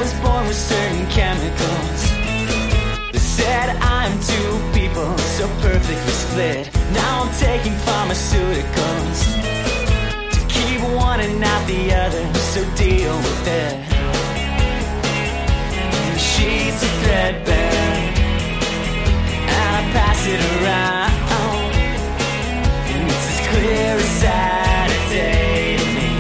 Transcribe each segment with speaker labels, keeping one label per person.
Speaker 1: was born with certain chemicals. They said I'm two people so perfectly split. Now I'm taking pharmaceuticals to keep one and not the other, so deal with it. The sheets are threadbare and I pass it around, and it's as clear as Saturday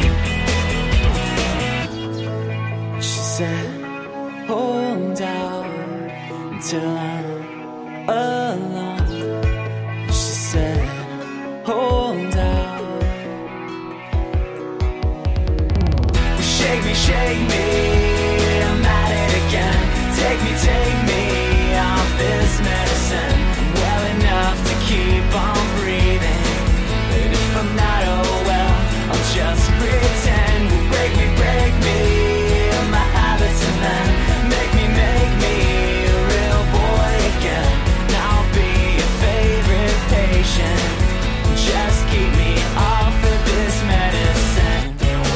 Speaker 1: to me. She said, hold out until I'm alone. She said, hold out. Shake me, I'm at it again. Take me off this medicine. I'm well enough to keep on breathing, but if I'm not, oh well, I'll just pretend. Break me, my habits, and then make me a real boy again. And I'll be your favorite patient. Just keep me off of this medicine.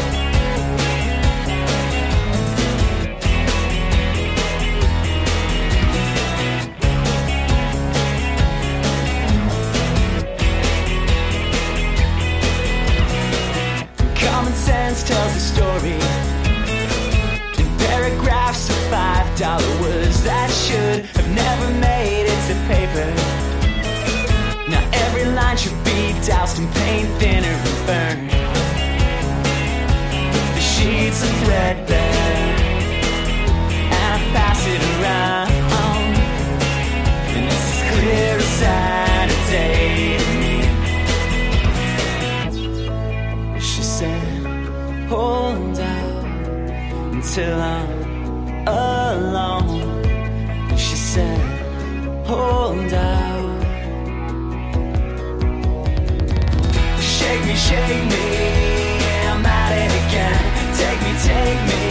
Speaker 1: Common sense tells a story in paragraphs of $5 words that should have never made it to paper. Now every line should be doused in paint thinner and burned. The sheets are threadbare and I pass it around, and it's as clear as Saturday to me. She said, hold out until I'm alone. And she said, hold out. Shake me, I'm at it again. Take me